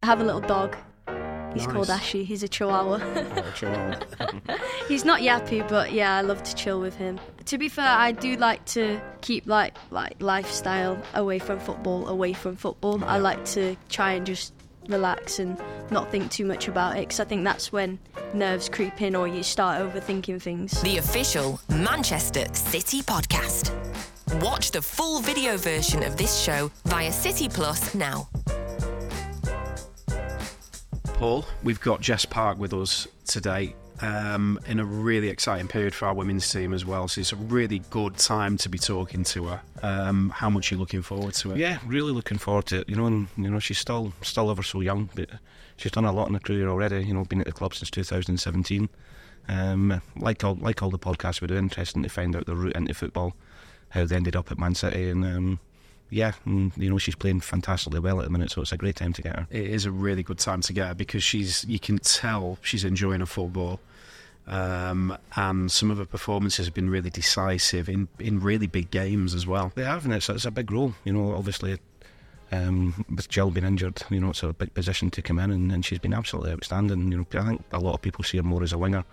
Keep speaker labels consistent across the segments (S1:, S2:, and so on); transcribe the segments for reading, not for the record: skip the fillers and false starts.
S1: I have a little dog. He's
S2: Nice.
S1: called Ashy. He's a Chihuahua.
S2: Chihuahua.
S1: He's not yappy, but yeah, I love to chill with him. To be fair, I do like to keep like lifestyle away from football. I like to try and just relax and not think too much about it, because I think that's when nerves creep in or you start overthinking things.
S3: The official Manchester City podcast. Watch the full video version of this show via City Plus now.
S2: Paul, we've got Jess Park with us today in a really exciting period for our women's team as well. So it's a really good time to be talking to her. How much are you looking forward to it?
S4: Yeah, really looking forward to it. And she's still ever so young, but she's done a lot in her career already. Been at the club since 2017. Like all the podcasts we do, interesting to find out the route into football, how they ended up at Man City, and she's playing fantastically well at the minute, so it's a great time to get her.
S2: It is a really good time to get her because you can tell she's enjoying her football, and some of her performances have been really decisive in really big games as well.
S4: They have, and it's a big role. Obviously, with Jill being injured, it's a big position to come in, and she's been absolutely outstanding. I think a lot of people see her more as a winger,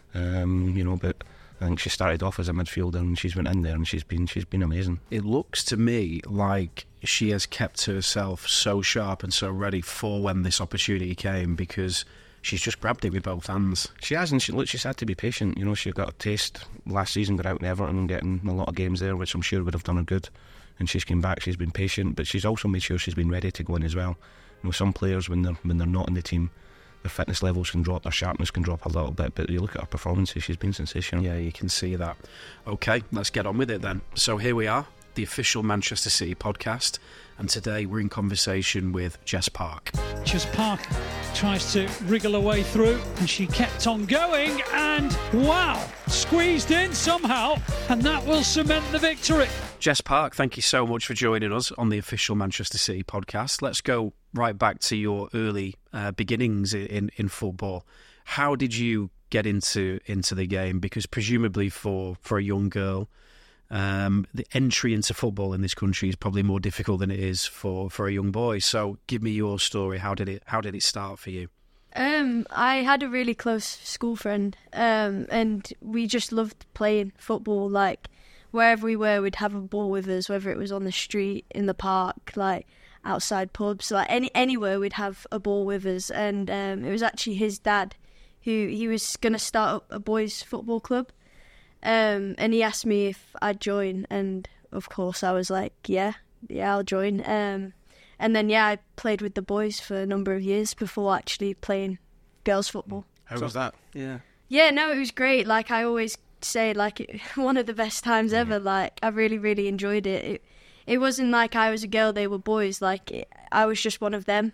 S4: but I think she started off as a midfielder and she's went in there and she's been amazing.
S2: It looks to me like she has kept herself so sharp and so ready for when this opportunity came, because she's just grabbed it with both hands.
S4: She has, and she's had to be patient. She got a taste last season, got out in Everton and getting a lot of games there, which I'm sure would have done her good. And she's came back, she's been patient, but she's also made sure she's been ready to go in as well. Some players, when they're not in the team, their fitness levels can drop, their sharpness can drop a little bit, but you look at her performances, she's been sensational.
S2: Yeah, you can see that. Okay, let's get on with it then. So here we are, the official Manchester City podcast, and today we're in conversation with Jess Park.
S5: Jess Park tries to wriggle her way through, and she kept on going, and wow, squeezed in somehow, and that will cement the victory.
S2: Jess Park, thank you so much for joining us on the official Manchester City podcast. Let's go right back to your early beginnings in football. How did you get into the game? Because presumably for a young girl, the entry into football in this country is probably more difficult than it is for a young boy. So give me your story. How did it start for you?
S1: I had a really close school friend, and we just loved playing football. Like, wherever we were, we'd have a ball with us, whether it was on the street, in the park, like outside pubs, like anywhere we'd have a ball with us. And it was actually his dad he was going to start up a boys football club, and he asked me if I'd join, and of course I was like, yeah, I'll join. And then I played with the boys for a number of years before actually playing girls football.
S4: How was that?
S1: Yeah, no, it was great. Like, I always say, like, one of the best times ever. Like, I really, really enjoyed it. It wasn't like I was a girl, they were boys. Like, I was just one of them.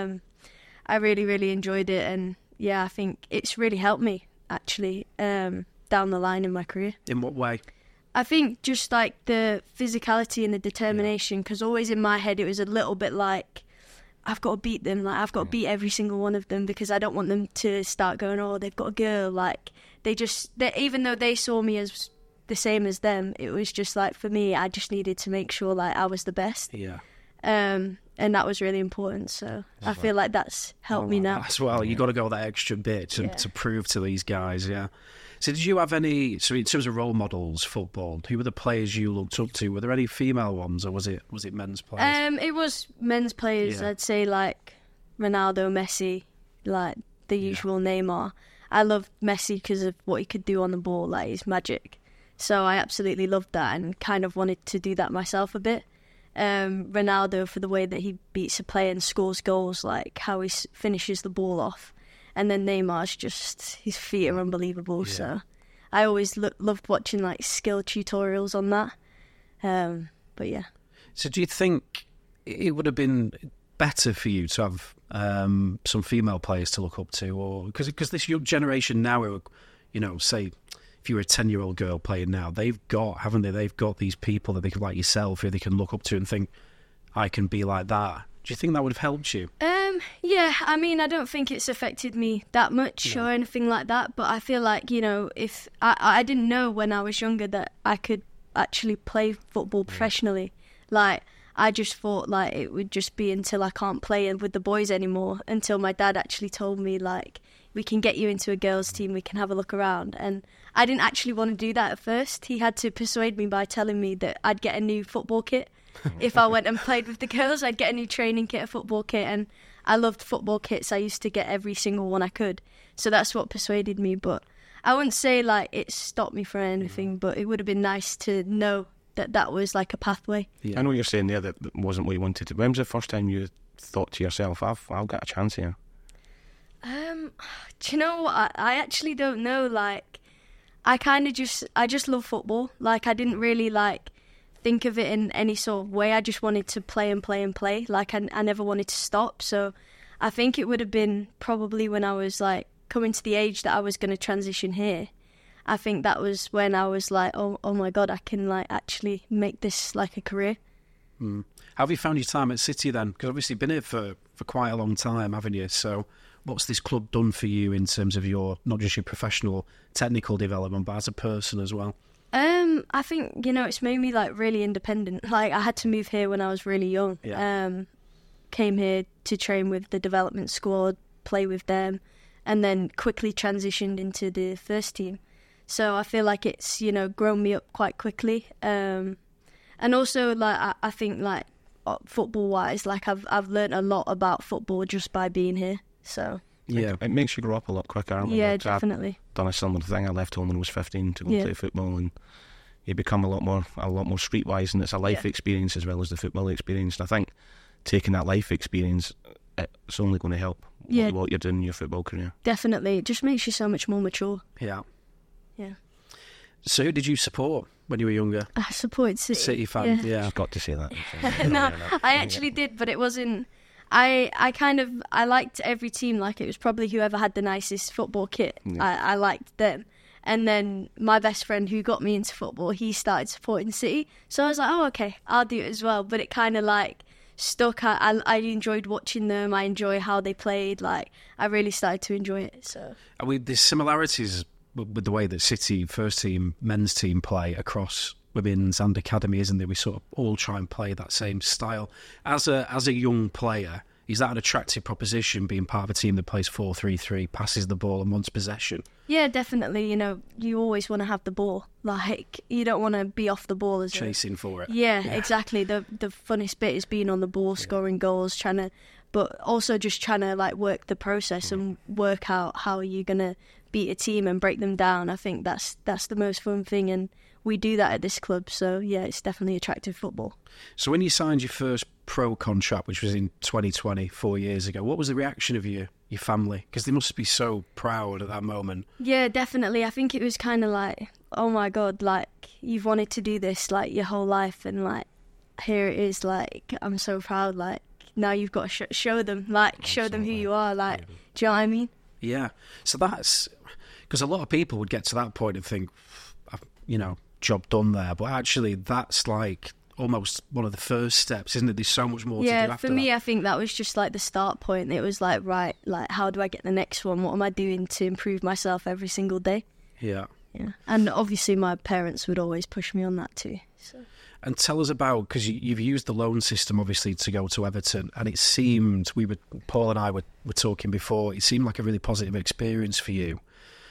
S1: I really, really enjoyed it, and I think it's really helped me, actually, down the line in my career.
S2: In what way?
S1: I think just like the physicality and the determination, because always in my head it was a little bit like, I've got to beat them, like I've got to beat every single one of them, because I don't want them to start going, oh, they've got a girl. Like, they even though they saw me as the same as them, it was just like, for me, I just needed to make sure like I was the best.
S2: Yeah.
S1: And that was really important. So I feel like that's helped me now.
S2: As well, you got to go that extra bit to prove to these guys. Yeah. So did you have any? So in terms of role models, football, who were the players you looked up to? Were there any female ones, or was it men's players?
S1: It was men's players. I'd say like Ronaldo, Messi, like the usual Neymar. I loved Messi because of what he could do on the ball, like his magic. So I absolutely loved that and kind of wanted to do that myself a bit. Ronaldo for the way that he beats a player and scores goals, like how he finishes the ball off. And then Neymar's just, his feet are unbelievable. Yeah. So I always loved watching like skill tutorials on that. But yeah.
S2: So do you think it would have been better for you to have some female players to look up to, or because this young generation now, say if you were a 10-year-old girl playing now, haven't they? They've got these people that they can, like yourself, who they can look up to and think, I can be like that. Do you think that would have helped you?
S1: Yeah, I mean, I don't think it's affected me that much or anything like that, but I feel like, if I didn't know when I was younger that I could actually play football professionally. Like, I just thought like it would just be until I can't play with the boys anymore, until my dad actually told me like, we can get you into a girls team, we can have a look around. And I didn't actually want to do that at first. He had to persuade me by telling me that I'd get a new football kit. If I went and played with the girls, I'd get a new training kit, a football kit, and I loved football kits. I used to get every single one I could. So that's what persuaded me. But I wouldn't say like it stopped me from anything, but it would have been nice to know that that was like a pathway.
S4: Yeah. I know you're saying there that it wasn't what you wanted to. When was the first time you thought to yourself, I'll get a chance here?
S1: Do you know what? I actually don't know. Like, I just love football. Like, I didn't really like think of it in any sort of way. I just wanted to play and play and play. Like, I never wanted to stop. So I think it would have been probably when I was like coming to the age that I was going to transition here. I think that was when I was like, oh my God, I can like actually make this like a career.
S2: How have you found your time at City then? Because obviously you've been here for quite a long time, haven't you? So what's this club done for you in terms of your, not just your professional technical development, but as a person as well?
S1: I think, it's made me like really independent. Like, I had to move here when I was really young.
S2: Yeah.
S1: Came here to train with the development squad, play with them, and then quickly transitioned into the first team. So I feel like it's, grown me up quite quickly. And also, like, I think, like, football-wise, like, I've learned a lot about football just by being here. So
S4: yeah, it makes you grow up a lot quicker.
S1: Yeah, definitely.
S4: I've done a similar thing. I left home when I was 15 to go play football, and you become a lot more streetwise, and it's a life experience as well as the football experience. And I think taking that life experience, it's only going to help what you're doing in your football career.
S1: Definitely, it just makes you so much more mature.
S2: Yeah.
S1: Yeah.
S2: So who did you support when you were younger?
S1: I supported City.
S2: City fan, yeah.
S4: You've got to say that.
S1: No, I actually did, but it wasn't. I liked every team. Like, it was probably whoever had the nicest football kit. Yeah. I liked them. And then my best friend who got me into football, he started supporting City. So I was like, oh, okay, I'll do it as well. But it kind of like stuck. I enjoyed watching them. I enjoy how they played. Like, I really started to enjoy it. So
S2: there's similarities with the way that City first team, men's team play across women's and academy, isn't there? We sort of all try and play that same style. As a young player, is that an attractive proposition, being part of a team that plays 4-3-3, passes the ball and wants possession?
S1: Yeah, definitely. You always want to have the ball. Like, you don't want to be off the ball as
S2: chasing for it.
S1: Yeah, exactly. The funnest bit is being on the ball, scoring goals, but also just trying to like work the process and work out how you're gonna beat a team and break them down. I think that's the most fun thing, and we do that at this club. So yeah, it's definitely attractive football.
S2: So when you signed your first pro contract, which was in 2020, 4 years ago, what was the reaction of your family? Because they must be so proud at that moment.
S1: Yeah, definitely. I think it was kind of like, oh my God, like, you've wanted to do this like your whole life, and like here it is. Like, I'm so proud. Like, now you've got to show them, like, show them who you are. Like, do you know what I mean?
S2: Yeah. So that's because a lot of people would get to that point and think, job done there. But actually, that's like almost one of the first steps, isn't it? There's so much more to do after that. Yeah,
S1: for me, I think that was just like the start point. It was like, right, like, how do I get the next one? What am I doing to improve myself every single day?
S2: Yeah.
S1: Yeah. And obviously my parents would always push me on that too. So.
S2: And tell us about, because you've used the loan system, obviously, to go to Everton, and it seemed, Paul and I were talking before, it seemed like a really positive experience for you.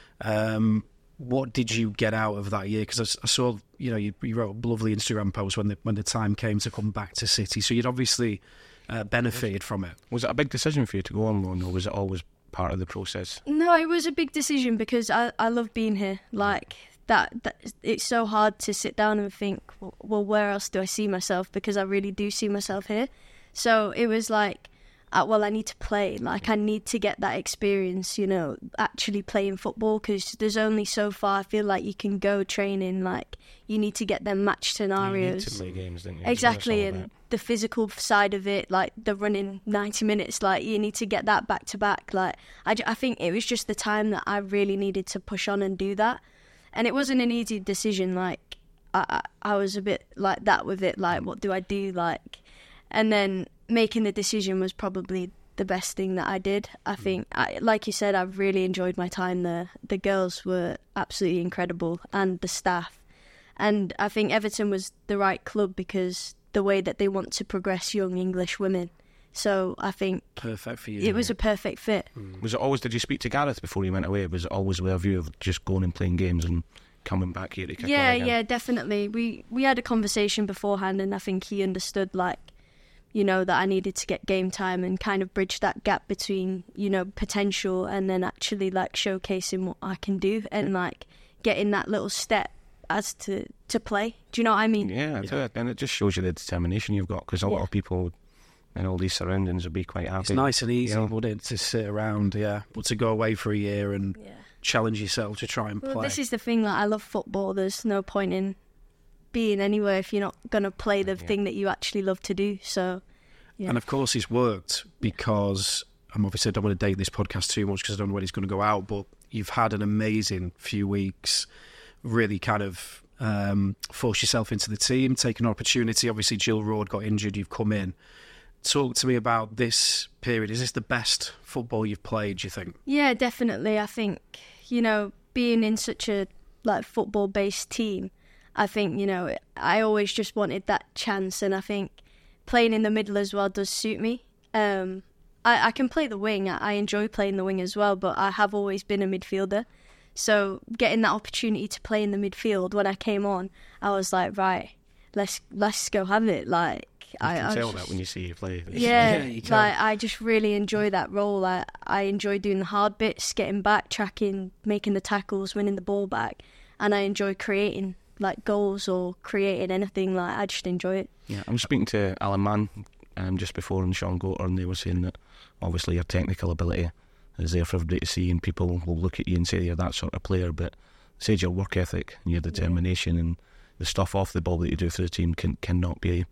S2: What did you get out of that year? Because I saw, you wrote a lovely Instagram post when the time came to come back to City. So you'd obviously benefited from it.
S4: Was it a big decision for you to go on loan, or was it always part of the process?
S1: No, it was a big decision because I love being here. Like, that it's so hard to sit down and think, well, where else do I see myself? Because I really do see myself here. So it was like, well, I need to play. Like, I need to get that experience, actually playing football, because there's only so far I feel like you can go training. Like, you need to get them match scenarios.
S4: You need to play games, don't you?
S1: Exactly, and the physical side of it, like the running 90 minutes, like, you need to get that back to back. Like, I think it was just the time that I really needed to push on and do that. And it wasn't an easy decision. Like, I was a bit like that with it. Like, what do I do? Like, and then making the decision was probably the best thing that I did. I think, like you said, I've really enjoyed my time there. The girls were absolutely incredible, and the staff. And I think Everton was the right club because the way that they want to progress young English women. So I think
S2: perfect for you.
S1: It was a perfect fit.
S4: Was it always? Did you speak to Gareth before you went away? Was it always with a view of just going and playing games and coming back here to kick on again?
S1: Yeah, definitely. We had a conversation beforehand, and I think he understood, like, you know, that I needed to get game time and kind of bridge that gap between, you know, potential and then actually like showcasing what I can do and like getting that little step as to play. Do you know what I mean?
S4: Yeah, I do. And it just shows you the determination you've got, because a lot of people in all these surroundings would be quite happy.
S2: It's nice and easy,
S4: you know?
S2: wouldn't it, to sit around, but to go away for a year and challenge yourself to try and play.
S1: This is the thing, like, I love football. There's no point in being anywhere if you're not going to play the thing that you actually love to do. So,
S2: And of course it's worked, because I don't want to date this podcast too much because I don't know when it's going to go out, but you've had an amazing few weeks, really kind of forced yourself into the team, taken an opportunity. Obviously Jill Roord got injured, you've come in. Talk to me about this period. Is this the best football you've played, do you think?
S1: Yeah, definitely. I think, you know, being in such a like football-based team, I think, you know, I always just wanted that chance, and I think playing in the middle as well does suit me. I can play the wing. I enjoy playing the wing as well, but I have always been a midfielder. So getting that opportunity to play in the midfield, when I came on, I was like, right, let's go have it. Like,
S4: You can tell that when you see you play.
S1: Yeah,
S2: you can.
S1: like I just really enjoy that role. I enjoy doing the hard bits, getting back, tracking, making the tackles, winning the ball back, and I enjoy creating like goals or creating anything. Like, I just enjoy it.
S4: Yeah, I'm speaking to Alan Mann just before, and Sean Goater, and they were saying that obviously your technical ability is there for everybody to see, and people will look at you and say you're that sort of player, but said your work ethic and your determination and the stuff off the ball that you do for the team cannot be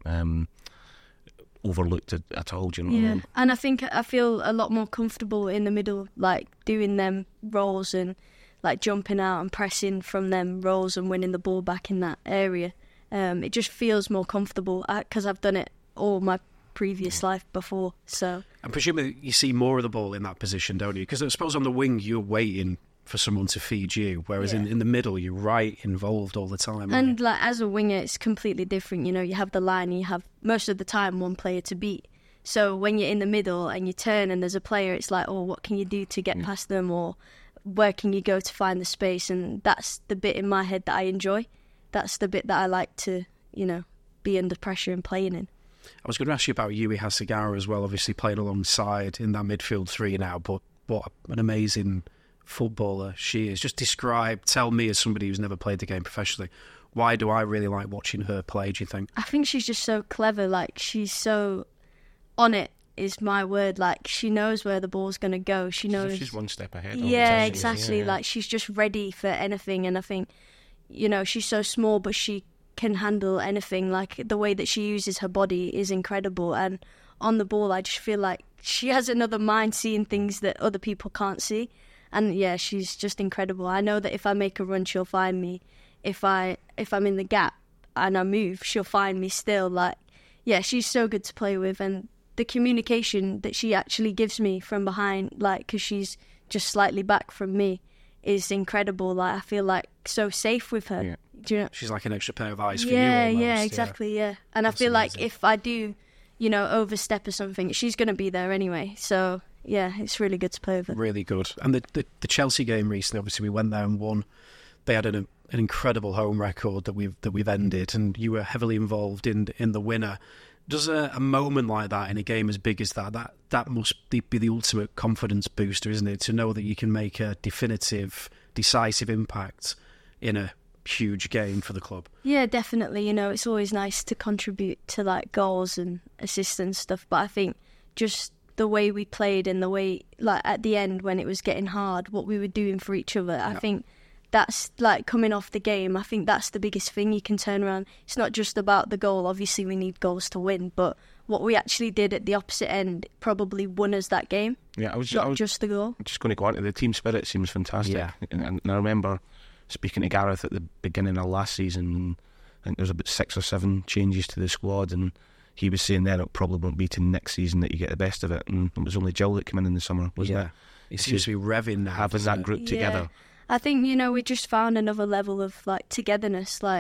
S4: overlooked at all. Do you know what I mean?
S1: And I think I feel a lot more comfortable in the middle, like doing them roles and like jumping out and pressing from them roles and winning the ball back in that area. It just feels more comfortable because I've done it all my previous life before. So,
S2: and presumably you see more of the ball in that position, don't you? Because I suppose on the wing you're waiting for someone to feed you, whereas in the middle you're right involved all the time.
S1: And like as a winger, it's completely different. You know, you have the line, you have most of the time one player to beat. So when you're in the middle and you turn and there's a player, it's like, oh, what can you do to get past them, or where can you go to find the space? And that's the bit in my head that I enjoy. That's the bit that I like to, you know, be under pressure and playing in.
S2: I was going to ask you about Yui Hasegawa as well, obviously playing alongside in that midfield three now, but what an amazing footballer she is. Just tell me, as somebody who's never played the game professionally, why do I really like watching her play, do you think?
S1: I think she's just so clever. Like, she's so on it, is my word. Like, she knows where the ball's going to go. She knows.
S4: She's one step ahead.
S1: Yeah, exactly. Like, she's just ready for anything. And I think, you know, she's so small, but she can handle anything. Like, the way that she uses her body is incredible. And on the ball, I just feel like she has another mind, seeing things that other people can't see. And yeah, she's just incredible. I know that if I make a run, she'll find me. If I'm in the gap and I move, she'll find me still. Like, yeah, she's so good to play with, and the communication that she actually gives me from behind, like, because she's just slightly back from me, is incredible. Like, I feel like so safe with her.
S4: Yeah.
S1: Do you know?
S2: She's like an extra pair of eyes for you.
S1: Yeah, exactly. Yeah, and I feel
S2: amazing.
S1: like if I do, you know, overstep or something, she's going to be there anyway. So yeah, it's really good to play with her.
S2: Really good. And the Chelsea game recently, obviously we went there and won. They had an incredible home record that we've ended, and you were heavily involved in the winner. Does a moment like that in a game as big as that must be the ultimate confidence booster, isn't it? To know that you can make a definitive, decisive impact in a huge game for the club.
S1: Yeah, definitely. You know, it's always nice to contribute to like goals and assists and stuff, but I think just the way we played and the way, like, at the end when it was getting hard, what we were doing for each other, I think that's, like, coming off the game, I think that's the biggest thing you can turn around. It's not just about the goal. Obviously we need goals to win, but what we actually did at the opposite end probably won us that game.
S4: Yeah, I was
S1: just the goal.
S4: just going to go on to the team spirit. Seems fantastic.
S2: Yeah.
S4: And I remember speaking to Gareth at the beginning of last season, and I think there was about 6 or 7 changes to the squad, and he was saying then it probably won't be till next season that you get the best of it, and it was only Jill that came in the summer, wasn't it?
S2: It seems to be revving now.
S4: Having that group together.
S1: I think, you know, we just found another level of, like, togetherness. Like,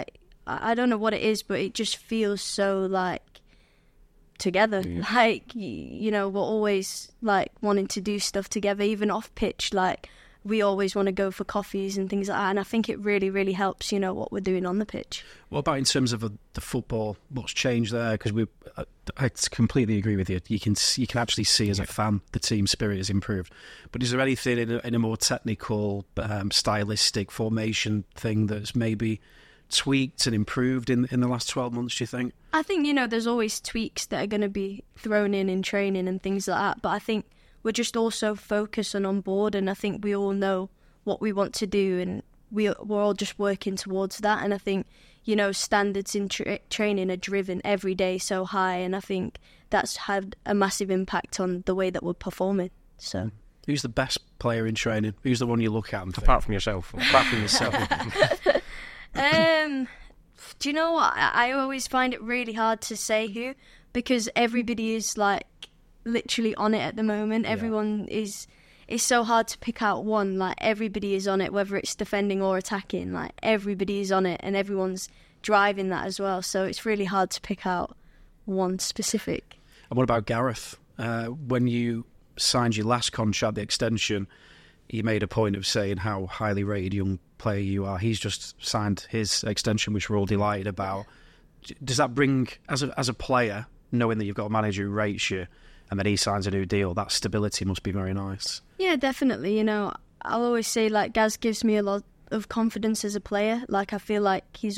S1: I don't know what it is, but it just feels so like together. Like, you know, we're always like wanting to do stuff together, even off pitch. Like, we always want to go for coffees and things like that, and I think it really, really helps, you know, what we're doing on the pitch.
S2: What about in terms of the football? What's changed there? Because I completely agree with you. You can actually see as a fan the team spirit has improved. But is there anything in a more technical, stylistic formation thing that's maybe tweaked and improved in the last 12 months, do you think?
S1: I think, you know, there's always tweaks that are going to be thrown in training and things like that, but I think we're just also focused and on board, and I think we all know what we want to do, and we're all just working towards that. And I think, you know, standards in training are driven every day so high, and I think that's had a massive impact on the way that we're performing. So,
S2: who's the best player in training? Who's the one you look at and think?
S4: Apart from yourself.
S2: Apart from yourself.
S1: Do you know what? I always find it really hard to say who, because everybody is like literally on it at the moment. Everyone is. It's so hard to pick out one. Like, everybody is on it, whether it's defending or attacking. Like, everybody is on it, and everyone's driving that as well. So it's really hard to pick out one specific.
S2: And what about Gareth? When you signed your last contract, the extension, you made a point of saying how highly rated young player you are. He's just signed his extension, which we're all delighted about. Does that bring, as a player, knowing that you've got a manager who rates you, and then he signs a new deal, that stability must be very nice?
S1: Yeah, definitely. You know, I'll always say, like, Gaz gives me a lot of confidence as a player. Like, I feel like he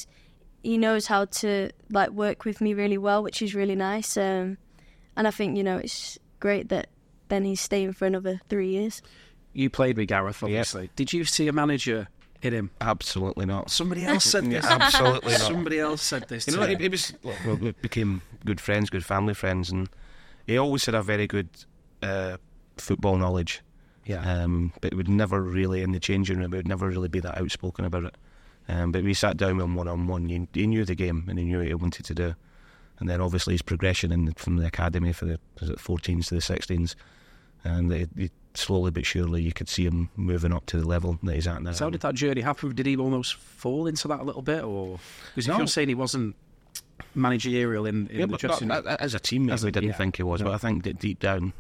S1: knows how to, like, work with me really well, which is really nice. And I think, you know, it's great that then he's staying for another 3 years.
S2: You played with Gareth, obviously.
S4: Yep.
S2: Did you see a manager in him?
S4: Absolutely not.
S2: Somebody else said this.
S4: Absolutely not.
S2: Somebody else said this.
S4: You know, it was. Well, we became good friends, good family friends, and he always had a very good football knowledge.
S2: Yeah.
S4: But it would never really, in the changing room, it would never really be that outspoken about it. But we sat down with him one-on-one. He knew the game, and he knew what he wanted to do. And then obviously his progression from the academy for the 14s to the 16s, and he slowly but surely you could see him moving up to the level that he's at now.
S2: So how did that journey happen? Did he almost fall into that a little bit, or because if you're saying he wasn't managerial in the dressing room,
S4: as a teammate, we didn't think he was, but I think that deep down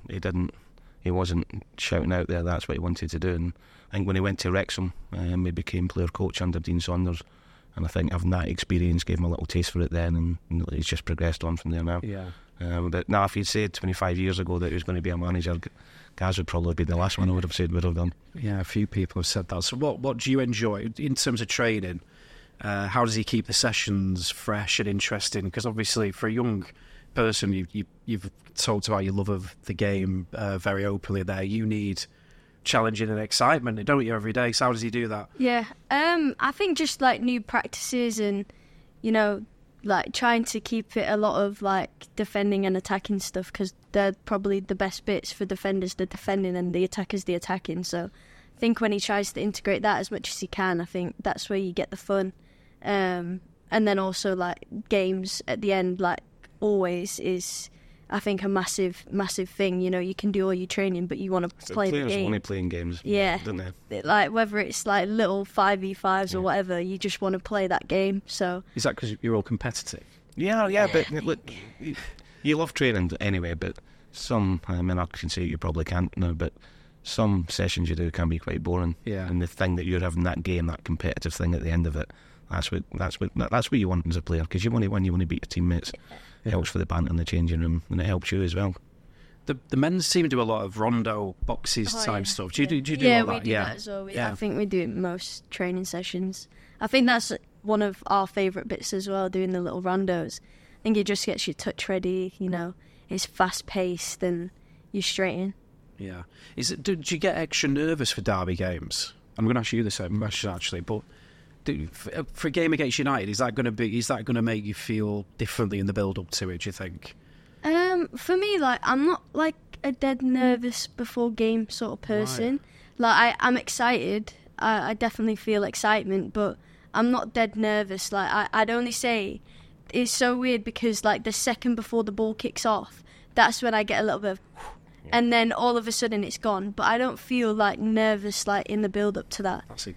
S4: he wasn't shouting out there that's what he wanted to do. And I think when he went to Wrexham, he became player coach under Dean Saunders, and I think having that experience gave him a little taste for it then, and he's just progressed on from there now.
S2: Yeah.
S4: But now, if he'd said 25 years ago that he was going to be a manager, Gaz would probably be the last one I would have said would have done.
S2: Yeah, a few people have said that. So what do you enjoy in terms of training? How does he keep the sessions fresh and interesting? Because obviously for a young person, you've talked about your love of the game very openly there. You need challenging and excitement, don't you, every day? So how does he do that?
S1: Yeah, I think just like new practices and, you know, like trying to keep it a lot of like defending and attacking stuff, because they're probably the best bits for defenders, the defending, and the attackers, the attacking. So I think when he tries to integrate that as much as he can, I think that's where you get the fun. And then also like games at the end, like always is, I think, a massive thing. You know, you can do all your training, but you want to play the game.
S4: Players only playing games, don't they?
S1: Like whether it's like little 5v5s or whatever, you just want to play that game. So
S2: is that because you're all competitive?
S4: Yeah, but look, you love training anyway. But some, I mean, I can say you probably can't now, but some sessions you do can be quite boring.
S2: Yeah.
S4: And the thing that you're having that game, that competitive thing at the end of it, that's what you want as a player, because you want to win, you want to beat your teammates. It helps for the banter in the changing room, and it helps you as well.
S2: The men's team do a lot of rondo boxes type stuff. Do you do all that?
S1: Yeah, we do that as well. I think we do it in most training sessions. I think that's one of our favourite bits as well, doing the little rondos. I think it just gets your touch ready, you know, it's fast paced and you're straight in. Yeah.
S2: Do you get extra nervous for derby games? I'm going to ask you the same question actually, but for a game against United, is that going to make you feel differently in the build up to it, do you think?
S1: For me, like, I'm not like a dead nervous before game sort of person. Right. Like, I'm excited. I definitely feel excitement, but I'm not dead nervous. Like, I'd only say it's so weird because like the second before the ball kicks off, that's when I get a little bit of, and then all of a sudden it's gone. But I don't feel like nervous like in the build up to that.
S2: That's a gift.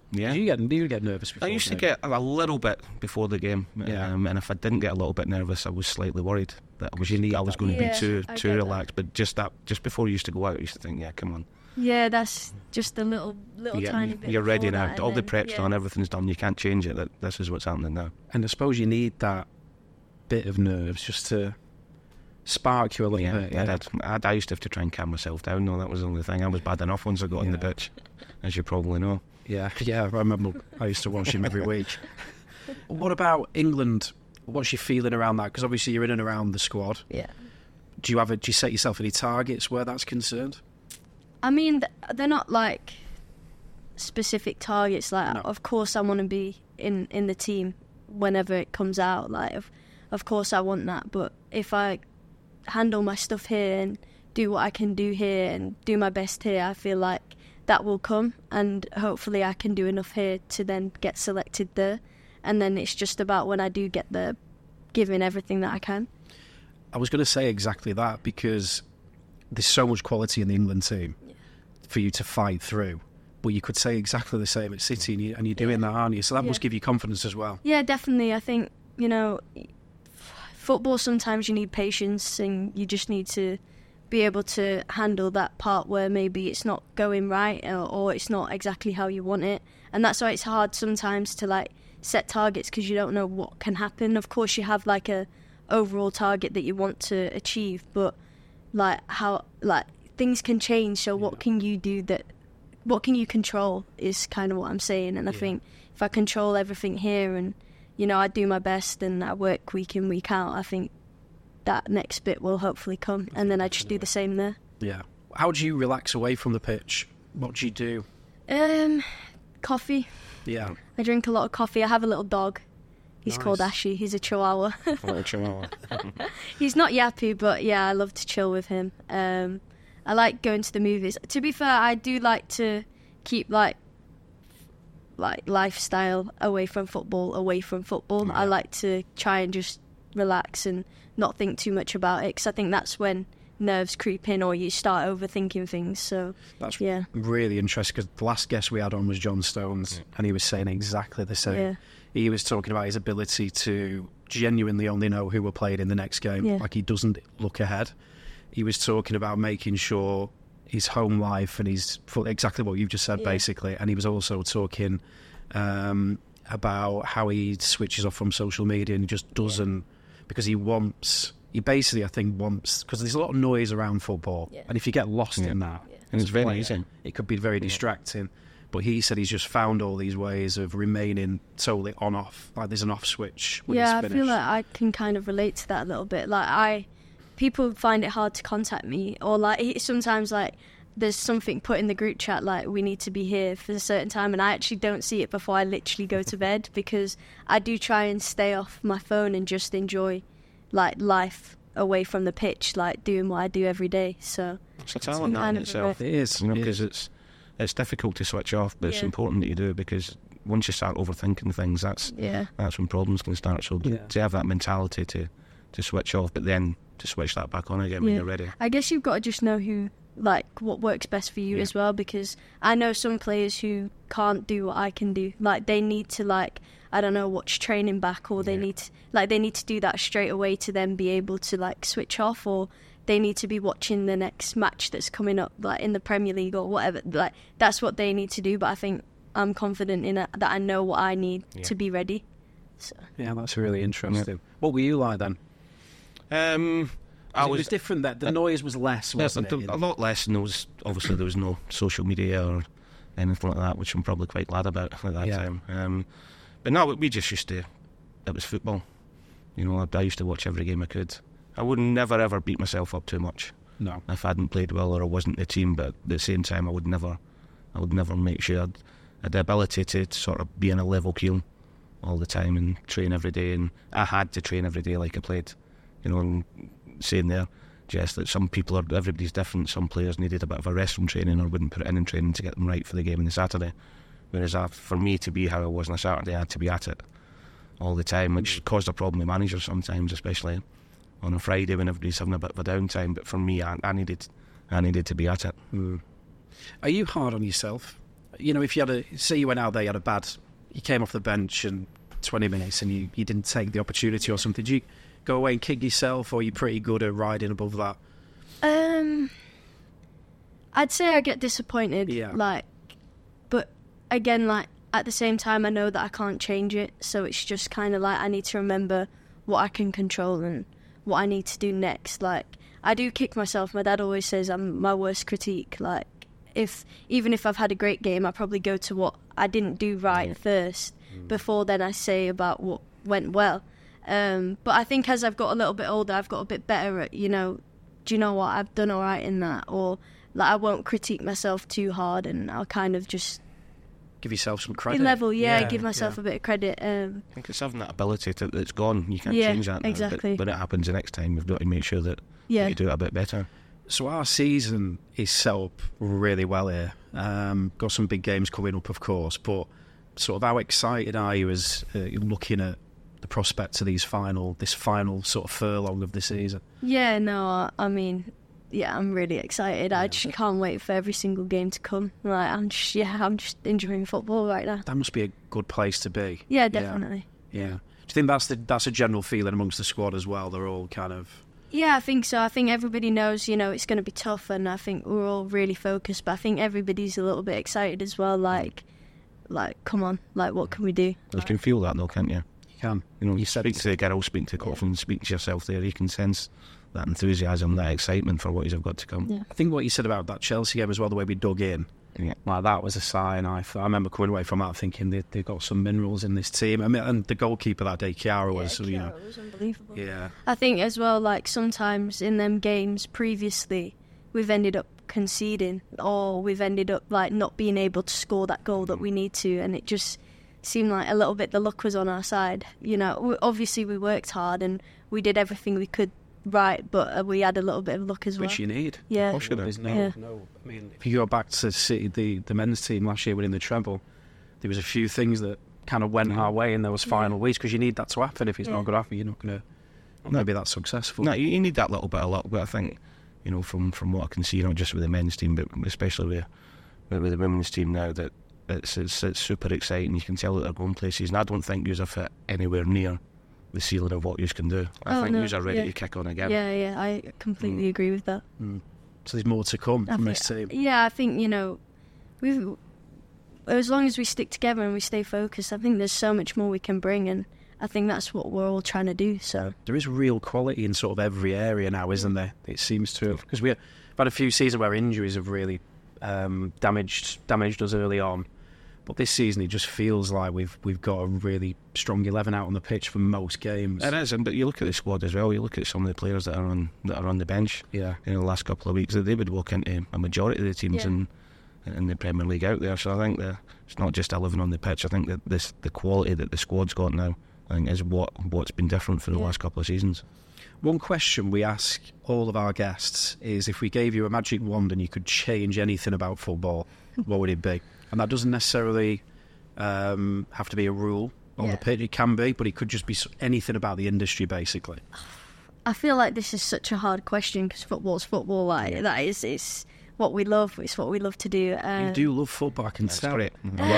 S4: Yeah.
S2: Do you get nervous before?
S4: I used to get a little bit before the game,
S2: Yeah.
S4: and if I didn't get a little bit nervous, I was slightly worried that I was going to
S1: Yeah,
S4: be too
S1: I get
S4: relaxed. But just before you used to go out, I used to think, yeah, come on,
S1: Yeah, that's just a little tiny bit.
S4: you're ready
S1: before
S4: now.
S1: that,
S4: All
S1: and
S4: the
S1: then-
S4: prep's
S1: yeah.
S4: done, everything's done. You can't change it. This is what's happening now.
S2: And I suppose you need that bit of nerves just to spark you a little bit. Yeah.
S4: I used to have to try and calm myself down. No, that was the only thing. I was bad enough once I got on the pitch, as you probably know.
S2: Yeah, I remember I used to watch him every week. What about England? What's your feeling around that? Because obviously you're in and around the squad.
S1: Yeah.
S2: Do you set yourself any targets where that's concerned?
S1: I mean, they're not like specific targets. Like,
S2: No.
S1: of course, I want to be in the team whenever it comes out. Like, of course, I want that. But if I handle my stuff here and do what I can do here and do my best here, I feel like that will come, and hopefully I can do enough here to then get selected there. And then it's just about when I do get there, giving everything that I can.
S2: I was going to say exactly that, because there's so much quality in the England team for you to fight through. But you could say exactly the same at City, and you're doing that, aren't you? So that must give you confidence as well.
S1: Yeah, definitely. I think, football, sometimes you need patience, and you just need to be able to handle that part where maybe it's not going right, or it's not exactly how you want it. And that's why it's hard sometimes to like set targets, because you don't know what can happen. Of course, you have like a overall target that you want to achieve, but things can change. So what can you do what can you control is kind of what I'm saying. And I think if I control everything here, and I do my best and I work week in, week out, I think that next bit will hopefully come, and then I just do the same there.
S2: Yeah. How do you relax away from the pitch? What do you do?
S1: Coffee.
S2: Yeah.
S1: I drink a lot of coffee. I have a little dog. He's called
S2: Nice.
S1: Ashy. He's a Chihuahua.
S4: Little chihuahua.
S1: He's not yappy, but yeah, I love to chill with him. I like going to the movies. To be fair, I do like to keep like lifestyle away from football.
S2: Yeah.
S1: I like to try and just relax and not think too much about it, because I think that's when nerves creep in, or you start overthinking things. So
S2: That's
S1: yeah.
S2: really interesting, because the last guest we had on was John Stones, and he was saying exactly the same.
S1: Yeah.
S2: He was talking about his ability to genuinely only know who were playing in the next game.
S1: Yeah.
S2: Like, he doesn't look ahead. He was talking about making sure his home life and exactly what you've just said, basically. And he was also talking about how he switches off from social media and just doesn't, because he basically, I think, wants, because there's a lot of noise around football, and if you get lost in that,
S4: And it's very
S2: player,
S4: easy.
S2: it could be very distracting. But he said he's just found all these ways of remaining totally on-off, like there's an off switch when
S1: Yeah,
S2: he's
S1: I
S2: finished.
S1: feel like I can kind of relate to that a little bit. Like, people find it hard to contact me, or like sometimes like there's something put in the group chat like we need to be here for a certain time, and I actually don't see it before I literally go to bed, because I do try and stay off my phone and just enjoy like life away from the pitch, like doing what I do every day. So
S4: It's a talent that
S1: kind
S4: in
S1: of
S4: itself.
S2: It is.
S4: Because it's difficult to switch off, but it's important that you do, because once you start overthinking things, that's when problems can start. So to have that mentality to switch off, but then to switch that back on again when you're ready.
S1: I guess you've got to just know what works best for you as well, because I know some players who can't do what I can do. Like, they need to watch training back, or they need to do that straight away to then be able to like switch off, or they need to be watching the next match that's coming up, like in the Premier League or whatever. Like, that's what they need to do. But I think I'm confident in it, that I know what I need to be ready. So.
S2: Yeah, that's really interesting. What were you like then?
S4: It
S2: was different. That the noise was less, wasn't it?
S4: A lot less, and there was no social media or anything like that, which I'm probably quite glad about at that time. But no, we just used to. It was football. I used to watch every game I could. I would never ever beat myself up too much.
S2: No.
S4: If I hadn't played well or I wasn't the team, but at the same time, I would never make sure I had the ability to sort of be in a level keel all the time and train every day. And I had to train every day like I played. And saying there, Jess, that everybody's different. Some players needed a bit of a rest from training or wouldn't put it in training to get them right for the game on the Saturday. Whereas for me to be how I was on a Saturday, I had to be at it all the time, which caused a problem with managers sometimes, especially on a Friday when everybody's having a bit of a downtime. But for me, I needed to be at it.
S2: Are you hard on yourself you know, if you had say you went out there, you came off the bench and 20 minutes and you didn't take the opportunity or something, did you go away and kick yourself, or are you pretty good at riding above that?
S1: I'd say I get disappointed, but again, like, at the same time, I know that I can't change it, so it's just kind of like I need to remember what I can control and what I need to do next. Like, I do kick myself. My dad always says I'm my worst critique. Like, even if I've had a great game, I probably go to what I didn't do right first, before then I say about what went well. But I think as I've got a little bit older, I've got a bit better at, you know, do you know what, I've done all right in that, or like I won't critique myself too hard, and I'll kind of just
S2: give yourself some credit.
S1: Give myself a bit of credit.
S4: I think it's having that ability that's gone. You can't change that now.
S1: Exactly.
S4: But when it happens the next time, you've got to make sure that you do it a bit better.
S2: So our season is set up really well here. Got some big games coming up, of course, but sort of how excited are you as you're looking at the prospect of this final sort of furlong of the season?
S1: Yeah, no, I mean, yeah, I'm really excited. I just can't wait for every single game to come. Like, I'm just enjoying football right now.
S2: That must be a good place to be.
S1: Yeah, definitely.
S2: Yeah. Do you think that's a general feeling amongst the squad as well? They're all kind of...
S1: Yeah, I think so. I think everybody knows, you know, it's going to be tough, and I think we're all really focused, but I think everybody's a little bit excited as well. Like, come on, like, what can we do?
S4: You can feel that though, can't you?
S2: You can.
S4: You know, you speak to the girl, speak to Coughlin, speak to yourself there, you can sense that enthusiasm, that excitement for what you've got to come.
S1: Yeah.
S2: I think what you said about that Chelsea game as well, the way we dug in, like, that was a sign. I remember coming away from that thinking they've got some minerals in this team. I mean, and the goalkeeper that day, Chiara, was, you know,
S1: it was unbelievable.
S2: Yeah.
S1: I think as well, like, sometimes in them games previously, we've ended up conceding, or we've ended up like not being able to score that goal that we need to, and it just seemed like a little bit the luck was on our side. You know, obviously we worked hard and we did everything we could right, but we had a little bit of luck as well.
S2: Which you need.
S1: Yeah.
S2: There's no. I mean, if you go back to City, the men's team last year winning the treble, there was a few things that kind of went our way in those final weeks, because you need that to happen. If it's not going to happen, you're not going to be that successful.
S4: No, you need that little bit of luck. But I think, you know, from what I can see, not just with the men's team, but especially with the women's team now, that it's super exciting. You can tell that they're going places, and I don't think you're fit anywhere near the ceiling of what you can do. I think you're ready to kick on again.
S1: Yeah, I completely agree with that.
S2: So there's more to come from this team.
S1: Yeah, I think, you know, as long as we stick together and we stay focused, I think there's so much more we can bring, and I think that's what we're all trying to do. So
S2: there is real quality in sort of every area now, isn't there? It seems to have, because we've had a few seasons where injuries have really damaged us early on. But this season, it just feels like we've got a really strong 11 out on the pitch for most games.
S4: It is, but you look at the squad as well. You look at some of the players that are on the bench.
S2: Yeah.
S4: In the last couple of weeks, they would walk into a majority of the teams in the Premier League out there. So I think it's not just 11 on the pitch. I think that the quality that the squad's got now, I think, is what's been different for the last couple of seasons.
S2: One question we ask all of our guests is, if we gave you a magic wand and you could change anything about football, what would it be? And that doesn't necessarily have to be a rule on the pitch. It can be, but it could just be anything about the industry, basically.
S1: I feel like this is such a hard question, because football's football. Like, it's what we love. It's what we love to do.
S2: You do love football, I can tell.
S4: Great.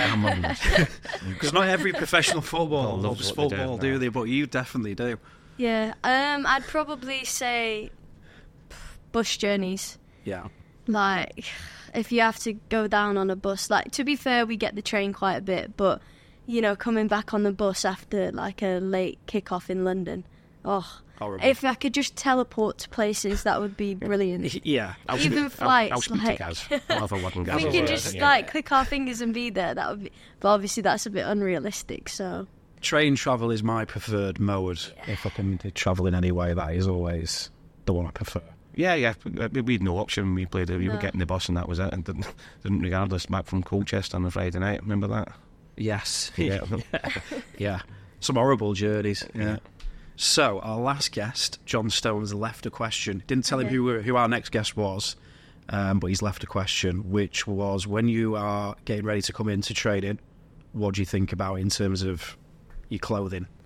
S2: Because not every professional footballer loves football, do they? But you definitely do.
S1: Yeah. I'd probably say bus journeys.
S2: Yeah.
S1: Like, if you have to go down on a bus, like, to be fair, we get the train quite a bit, but, you know, coming back on the bus after like a late kick-off in London,
S2: horrible.
S1: If I could just teleport to places, that would be brilliant.
S2: Yeah.
S1: Even flights,
S4: I'll speak to Gaz. I'll have a word with Gaz.
S1: We can just like click our fingers and be there. That would be, but obviously that's a bit unrealistic. So
S2: train travel is my preferred mode. If I can travel in any way, that is always the one I prefer.
S4: Yeah. We had no option. We played it. We were getting the bus, and that was it. And didn't regard us back from Colchester on a Friday night. Remember that?
S2: Yes.
S4: Yeah.
S2: Yeah. Some horrible journeys. Yeah. So our last guest, John Stones, left a question. Didn't tell him who our next guest was, but he's left a question, which was, when you are getting ready to come into training, what do you think about in terms of your clothing?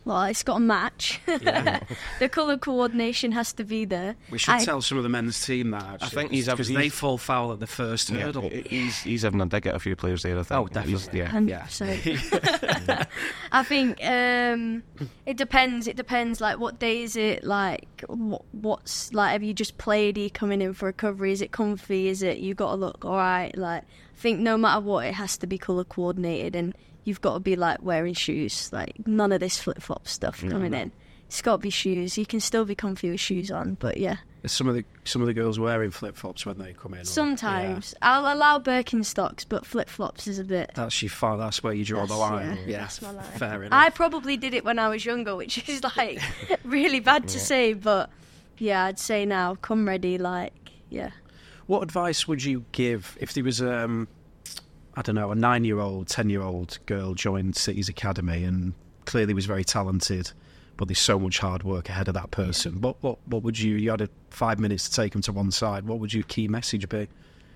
S1: Well, it's got to match. The colour coordination has to be there.
S2: We should tell some of the men's team that, actually.
S4: I think
S2: because they fall foul at the first hurdle.
S4: He's having a dig at a few players there, I think.
S2: Oh, definitely.
S1: 100%. I think it depends. It depends, like, what day is it, like, what's, like, have you just played, are you coming in for recovery, is it comfy, is it, you got to look all right, like, I think no matter what, it has to be colour coordinated, and you've got to be, like, wearing shoes, like, none of this flip-flop stuff coming in. It's got to be shoes. You can still be comfy with shoes on, but yeah.
S2: Some of the girls wearing flip-flops when they come in.
S1: Sometimes. I'll allow Birkenstocks, but flip-flops is a bit...
S2: That's your far. That's where you draw the line. Yeah,
S1: that's my line.
S2: Fair enough.
S1: I probably did it when I was younger, which is, like, really bad to say, but yeah, I'd say now, come ready, like, yeah.
S2: What advice would you give if there was, I don't know, a 9-year-old, 10-year-old girl joined City's academy and clearly was very talented, but there's so much hard work ahead of that person? What would you had 5 minutes to take them to one side, what would your key message be?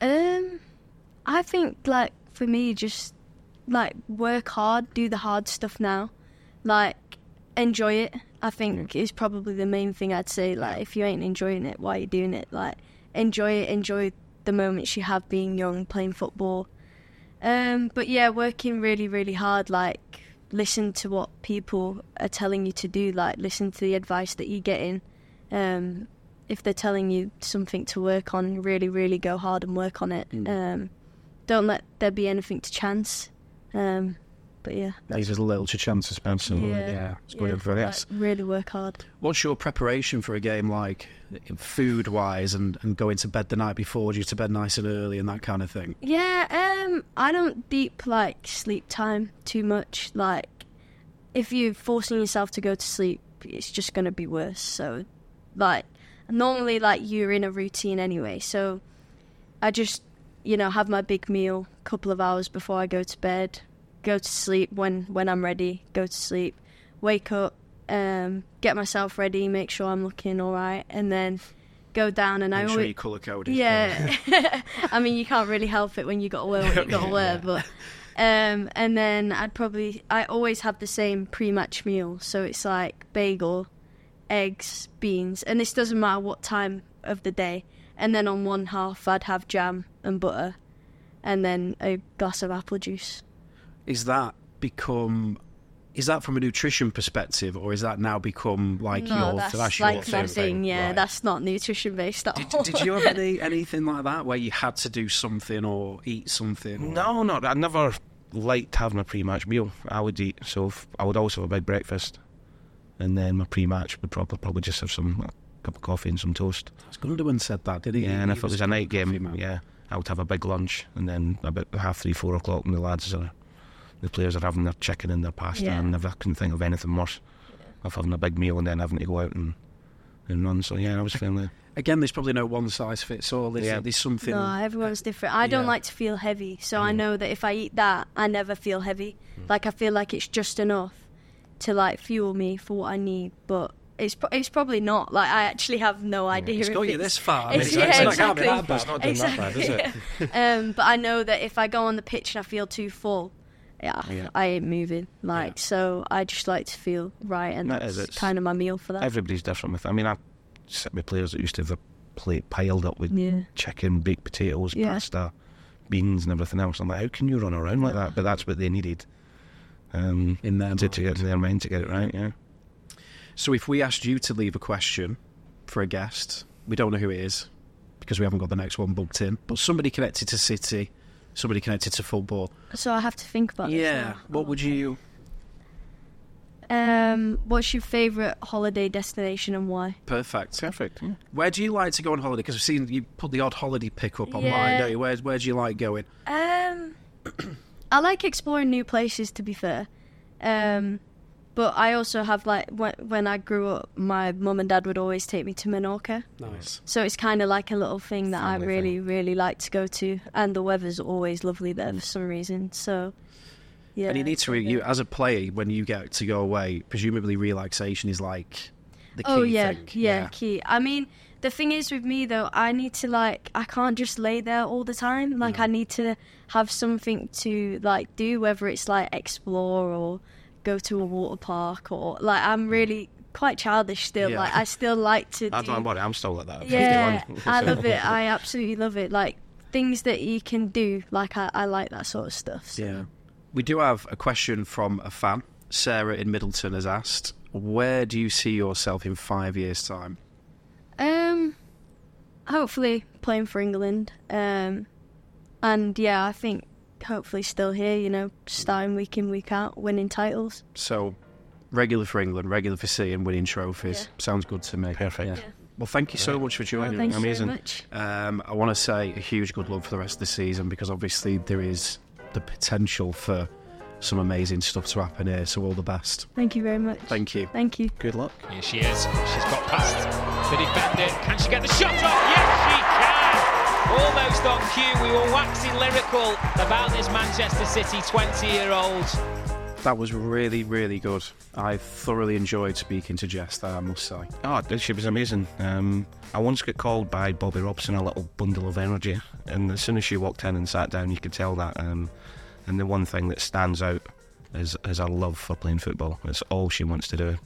S1: I think, like, for me, just, like, work hard, do the hard stuff now, like, enjoy it, I think is probably the main thing I'd say. Like, if you ain't enjoying it, why are you doing it? Like, enjoy it, enjoy the moments you have being young, playing football. But yeah, working really, really hard, like, listen to what people are telling you to do, like, listen to the advice that you're getting. If they're telling you something to work on, really, really go hard and work on it. Don't let there be anything to chance. But yeah.
S2: Leave as little to chance as possible. Yeah. It's good for
S1: like, really work hard.
S2: What's your preparation for a game like, food-wise, and going to bed the night before? Do you to bed nice and early and that kind of thing?
S1: Yeah, I don't deep, like, sleep time too much. Like, if you're forcing yourself to go to sleep, it's just going to be worse. So, like, normally, like, you're in a routine anyway. So I just, have my big meal a couple of hours before I go to bed, go to sleep when I'm ready, go to sleep, wake up, get myself ready, make sure I'm looking all right, and then go down. And
S2: Make sure you colour coded.
S1: Yeah. I mean, you can't really help it when you got to wear what you got to wear, but and then I always have the same pre-match meal, so it's like bagel, eggs, beans, and this doesn't matter what time of the day. And then on one half I'd have jam and butter, and then a glass of apple juice.
S2: Is that from a nutrition perspective, or is that now become like
S1: that's
S2: your
S1: thing? Yeah,
S2: right.
S1: That's not nutrition based at all.
S2: Did you have anything like that where you had to do something or eat something?
S4: No, I never liked having a pre-match meal. I would eat, so I would also have a big breakfast, and then my pre-match would probably just have a cup of coffee and some toast.
S2: Gundogan said that, did he?
S4: Yeah, and if it was a night game, I would have a big lunch, and then about 3:30, 4 o'clock when the players are having their chicken and their pasta, and I couldn't think of anything worse of having a big meal and then having to go out and run. So yeah, I was feeling.
S2: Again, there's probably no one size fits all. There's something.
S1: No, everyone's different. I don't like to feel heavy, so I know that if I eat that, I never feel heavy. Like, I feel like it's just enough to, like, fuel me for what I need, but it's probably not. Like, I actually have no idea.
S2: It's got you this far.
S1: It's
S2: not
S1: exactly.
S2: that bad.
S4: It's not doing that bad, is it?
S1: But I know that if I go on the pitch and I feel too full, I ain't moving. So I just like to feel right, and that's kind of my meal for that.
S4: Everybody's different with it. I mean, I sit with players that used to have a plate piled up with chicken, baked potatoes, pasta, beans and everything else. I'm like, how can you run around like that? But that's what they needed in their to get to their mind to get it right. Yeah.
S2: So if we asked you to leave a question for a guest, we don't know who it is because we haven't got the next one booked in, but somebody connected to City, somebody connected to football.
S1: So I have to think about this.
S2: Yeah. What would you...
S1: What's your favourite holiday destination and why?
S2: Perfect.
S4: Yeah.
S2: Where do you like to go on holiday? Because I've seen you put the odd holiday pick up online, don't you? Where do you like going?
S1: I like exploring new places, to be fair. But I also have, like, when I grew up, my mum and dad would always take me to Menorca.
S2: Nice.
S1: So it's kind of like a little thing that I really, really like to go to. And the weather's always lovely there for some reason. So, yeah.
S2: And you need to, you as a player, when you get to go away, presumably relaxation is like the key thing.
S1: Yeah, key. I mean, the thing is with me, though, I need to, like, I can't just lay there all the time. Like, I need to have something to, like, do, whether it's, like, explore or go to a water park, or like I'm really quite childish still.
S2: Yeah.
S1: Like I still like to.
S4: I don't worry, I'm still like that. I'm
S1: Yeah,
S4: 51.
S1: I love it. I absolutely love it. Like things that you can do. Like I like that sort of stuff. So.
S2: Yeah. We do have a question from a fan. Sarah in Middleton has asked, where do you see yourself in 5 years' time?
S1: Hopefully playing for England. And yeah, I think hopefully still here, starting week in, week out, winning titles.
S2: So, regular for England, regular for sea and winning trophies.
S1: Yeah.
S2: Sounds good to me.
S4: Perfect.
S2: Yeah. Well, thank you so much for joining
S1: Thank
S2: us.
S1: you
S4: Amazing.
S1: very much.
S2: I want to say a huge good luck for the rest of the season, because obviously there is the potential for some amazing stuff to happen here. So all the best.
S1: Thank you very much.
S2: Thank you.
S1: Thank you.
S4: Good luck.
S6: Here she is. She's got past the defender. Can she get the shot off? Yes, she can. Almost on cue. We were waxing lyrical about this Manchester City 20-year-old.
S2: That was really, really good. I thoroughly enjoyed speaking to Jess there, I must say.
S4: Oh, she was amazing. I once got called by Bobby Robson a little bundle of energy, and as soon as she walked in and sat down, you could tell that. And the one thing that stands out is her love for playing football. It's all she wants to do,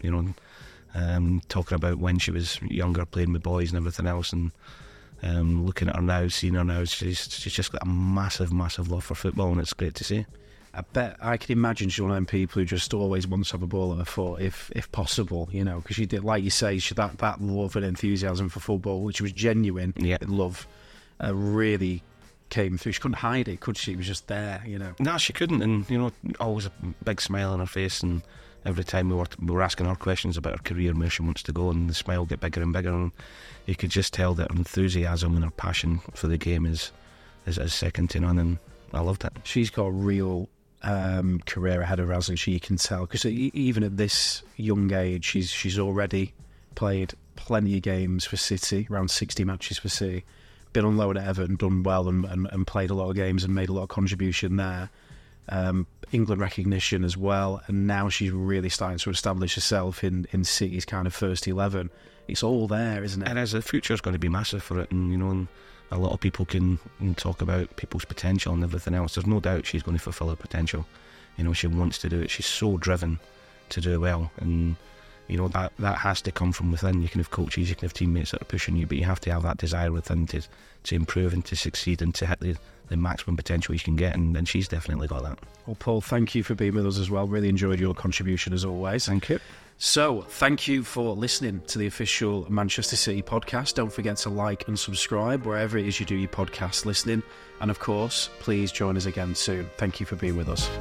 S4: talking about when she was younger, playing with boys and everything else, and looking at her now, seeing her now, she's just got a massive, massive love for football, and it's great to see.
S2: I bet I can imagine she's one of them people who just always wants to have a ball at her foot, if possible, because she did, like you say, that love and enthusiasm for football, which was genuine.
S4: Yeah.
S2: Love, really came through. She couldn't hide it, could she? It was just there,
S4: No, she couldn't, and always a big smile on her face, and every time we were asking her questions about her career, where she wants to go, and the smile get bigger and bigger, and you could just tell that her enthusiasm and her passion for the game is second to none, and I loved it.
S2: She's got a real career ahead of her, hasn't she? You can tell, because even at this young age, she's already played plenty of games for City, around 60 matches for City, been on loan at Everton, done well, and played a lot of games and made a lot of contribution there. England recognition as well, and now she's really starting to establish herself in City's kind of first 11. It's all there, isn't it?
S4: And as the future's going to be massive for it, and and a lot of people can talk about people's potential and everything else. There's no doubt she's going to fulfil her potential. She wants to do it. She's so driven to do well, and that has to come from within. You can have coaches, you can have teammates that are pushing you, but you have to have that desire within to improve and to succeed and to hit the maximum potential you can get, and she's definitely got that.
S2: Well, Paul, thank you for being with us as well. Really enjoyed your contribution as always.
S4: Thank you.
S2: So, thank you for listening to the official Manchester City podcast. Don't forget to like and subscribe wherever it is you do your podcast listening. And of course, please join us again soon. Thank you for being with us.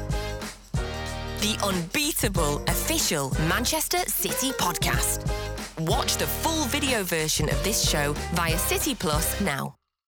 S3: The unbeatable official Manchester City podcast. Watch the full video version of this show via City Plus now.